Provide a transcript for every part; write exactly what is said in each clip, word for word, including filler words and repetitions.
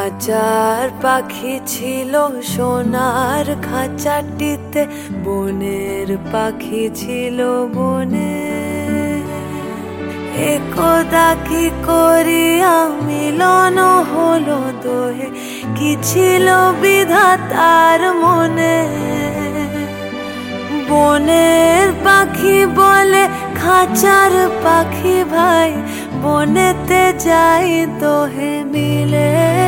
খাঁচার পাখি ছিল সোনার খাঁচাটিতে, বনের পাখি ছিল বনে। একদা কি করিয়া মিলন হলো দোহে, কি ছিল বিধাতার মনে। বনের পাখি বলে খাঁচার পাখি ভাই, বনেতে যাই দোহে মিলে।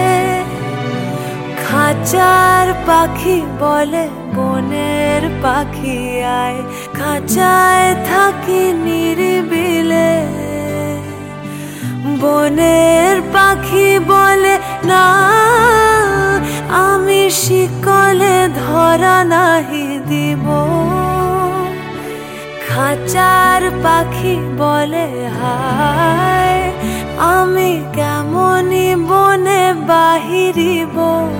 খাঁচার পাখি বলে বনের পাখি আয়, খাঁচায় থাকি নিরিবিলে। বনের পাখি বলে না, আমি শিকলে ধরা নাহি দিব। খাঁচার পাখি বলে হায়, আমি কেমনি বনে বাহিরিব।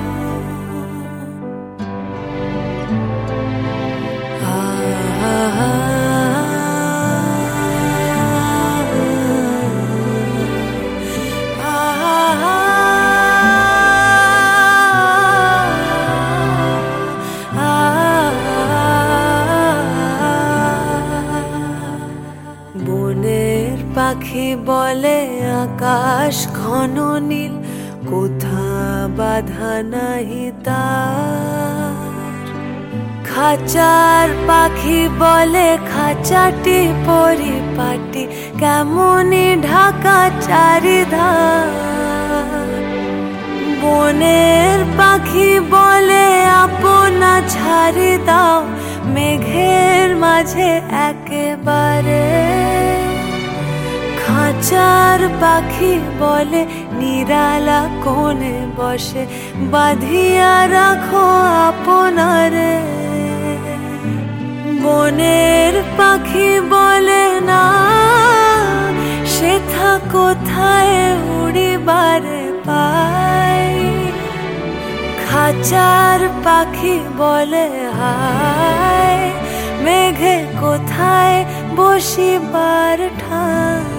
বনের পাখি বলে আকাশ ঘন নীল, কোথা বাধা নাহি তার। খাঁচার পাখি বলে খাঁচাটি পরিপাটি, কেমনি ঢাকা চারিধার। বনের পাখি বলে আপনা ছাড়ি দাও, মেঘের মাঝে একেবারে। খাঁচার পাখি বলে নিরালা কোণে বসে, বাঁধিয়া রাখো আপনারে। বনের পাখি বলে না, সেথা কোথায় উড়িবারে পাই। খাঁচার পাখি বলে হায়, মেঘে কোথায় বসিবার ঠাঁই।